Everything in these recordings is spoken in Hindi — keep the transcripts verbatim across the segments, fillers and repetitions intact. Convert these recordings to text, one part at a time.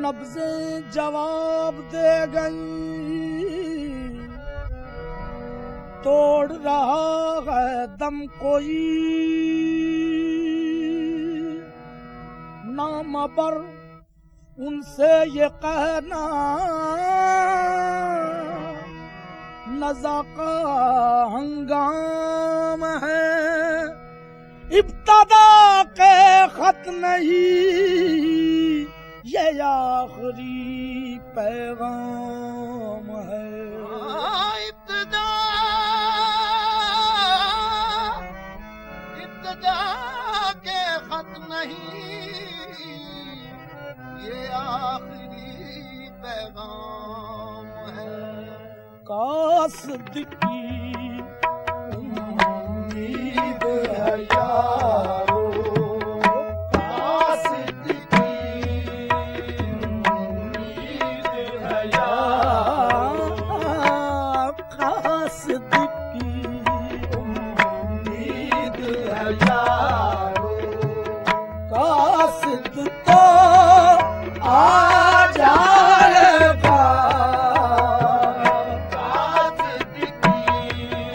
नब्ज़ें जवाब दे गई, तोड़ रहा है दम कोई, नामबर उनसे ये कहना नज़ा का हंगाम है, इब्तदा के खत नहीं ये आखिरी पैगाम है। इब्तदा इब्तदा के खत नहीं ये आखिरी पैगाम है। कासद की उम्मीद है यारो, कासद की उम्मीद है यारो, कासद की उम्मीद है यारो, कासद तो आ जाएगा, कासद की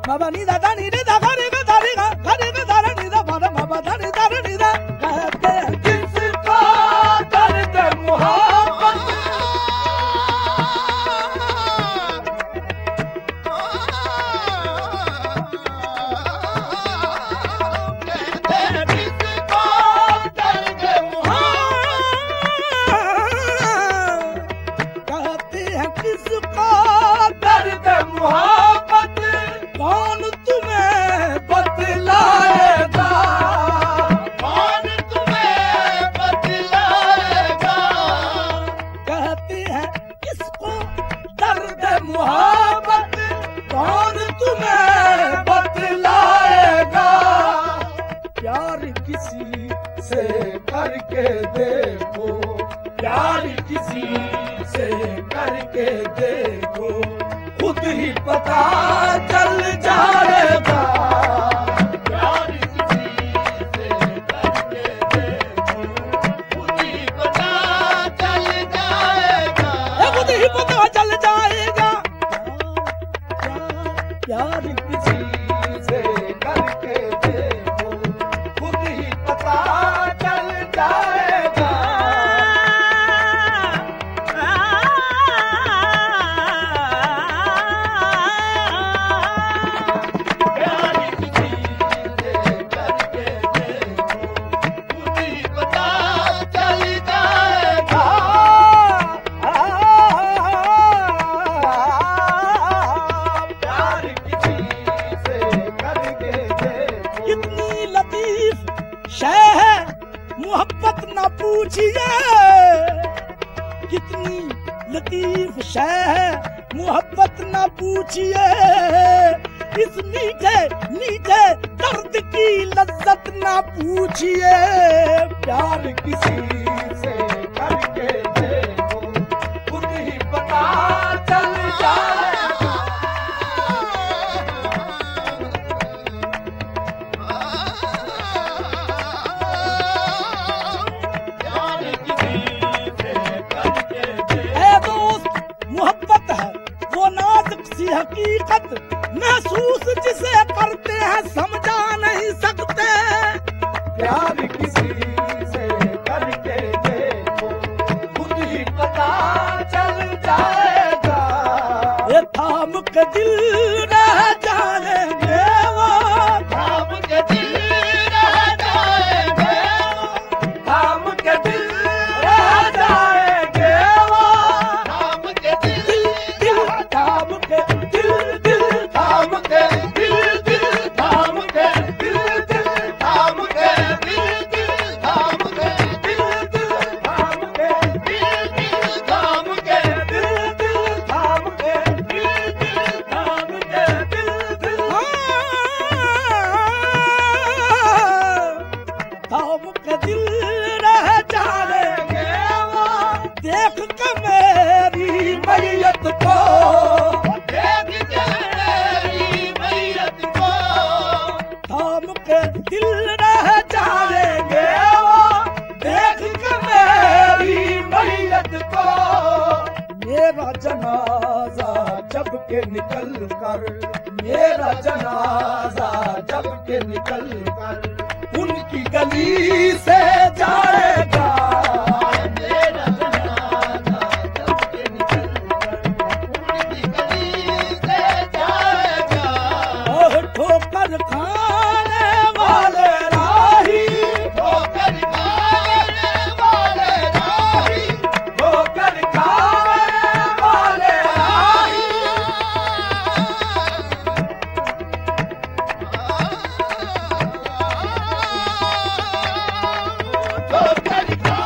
मबा नी दा दा नी रे दा गा रे गा दा रे गा गा रे गा दा रे नी दा बा दा मबा दा रे दा रे नी दा कहते हैं किसका दर्द मोहब्बत कहते हैं किसका दर्द मोहब्बत कौन तुम्हें बतलाएगा कौन तुम्हें बतलाएगा कहते हैं किसको दर्द मोहब्बत कौन तुम्हें बतलाएगा प्यार किसी से करके देखो प्यार किसी से करके देखो खुद ही पता चल जाएगा प्यार किसी से करके देखो खुद ही पता चल जाएगा ये खुद ही पता चल जाएगा प्यार किसी से करके देखो खुद ही पता चल जाएगा प्यार किसी से करके देखो खुद ही पता चल जाएगा प्यार किसी से करके देखो कितनी लतीफ शय है मोहब्बत ना पूछिए कितनी लतीफ शय है मोहब्बत ना पूछिए इस मीठे मीठे दर्द की लज्जत ना पूछिए प्यार किसी से करके देखो खुद ही पता चल जाएगा प्यार किसी से करके है दोस्त मोहब्बत है वो नाजुक सी हकीकत महसूस जिसे करते हैं समझा नहीं सकते प्यार किसी से करके देखो खुद ही पता चल जाएगा ये थाम के दिल रह जाएंगे वो थाम के दिल रह जाएंगे थाम के दिल रह जाएंगे वो थाम के दिल दिल थाम के दिल दिल थाम के दिल दिल थाम के दिल दिल थाम के दिल दिल थाम के दिल दिल थाम के दिल दिल थाम के दिल दिल थाम के दिल दिल थाम के दिल दिल थाम के दिल रह जाएंगे वो देख के मेरी मैयत को देख के मेरी मैयत को थाम के दिल रह जाएंगे वो देख के मेरी मैयत को मेरा जनाजा जब के निकल कर मेरा जनाजा जब के निकल कर उनकी गली से जाएगा मेरा जनाजा जब के निकल कर उनकी गली से जाएगा और ठोकर खाने वाले राही ठोकर खाने वाले राही ठोकर खाने वाले राही ठोकर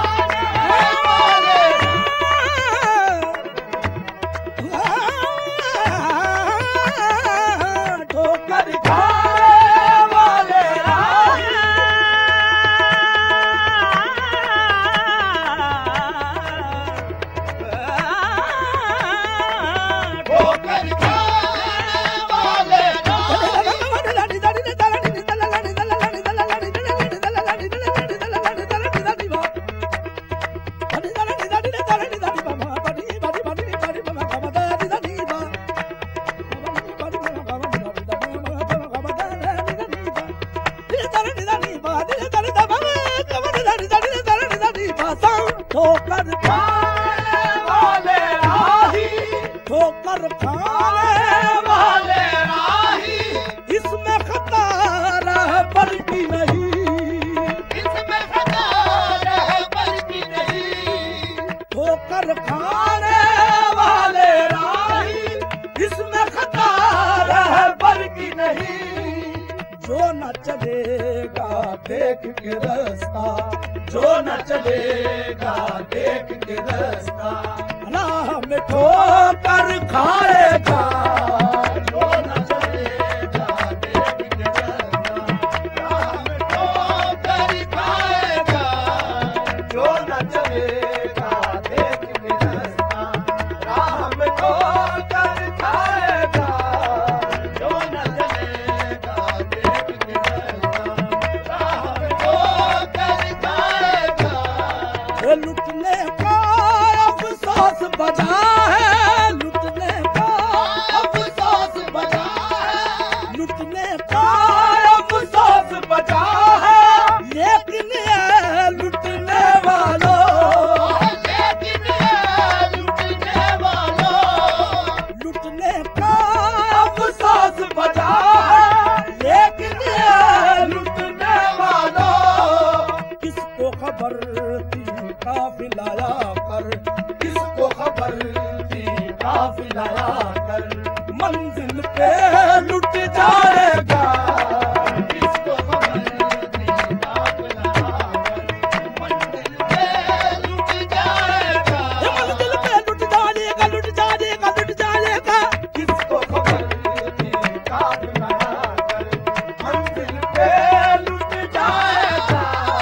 खाने वाले राही इसमें खतर है पर की नहीं, इसमें खतर है पर की नहीं। ठोकर खाने वाले राही इसमें खतर है पर की नहीं। जो न चलेगा देख के रास्ता, जो न चलेगा देख के रास्ता, राह में ठोकर खाएगा। जो न चलेगा देख के रास्ता, राह में ठोकर खाएगा। जो न चलेगा देख के रास्ता, राह में ठोकर खाएगा। जो न चलेगा देख के रास्ता, राह में ठोकर खाएगा। ये लुटने का अफसोस बजा है, लुटने का अफसोस बजा है, लुटने का अफसोस बचा है। लेकिन ये लुटने वालों, लेकिन ये लुटने वालों, लुटने का अफसोस बचा है। लेकिन ये लुटने वालों, किसको खबर थी काफिलाया कर, किसको खबर थी काफिलाया कर, मंजिल पे लुट जाएगा। किसको खबर थी काफिला कर, मंजिल पे लुट जाएगा। ये मंजिल पे लुट जाएगा, लुट जाएगा, लुट जाएगा। किसको खबर थी काफिला कर, मंजिल पे लुट जाएगा।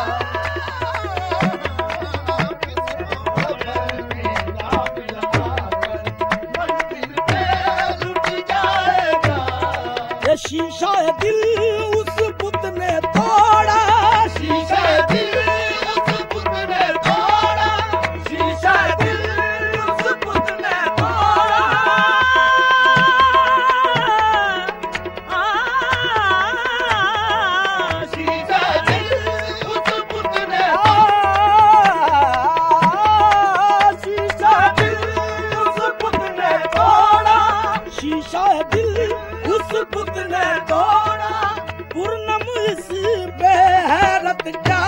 ये शीशा दिल उस बुत ने तोड़ा, शीशा दिल उस बुत ने तोड़ा, शीशा दिल उस बुत ने तोड़ा। आ, शीशा दिल उस बुत ने शीशा दिल उस बुत ने तोड़ा, शीशा दिल उस बुत ने तोड़ा। पूर्णम इस बेहरत क्या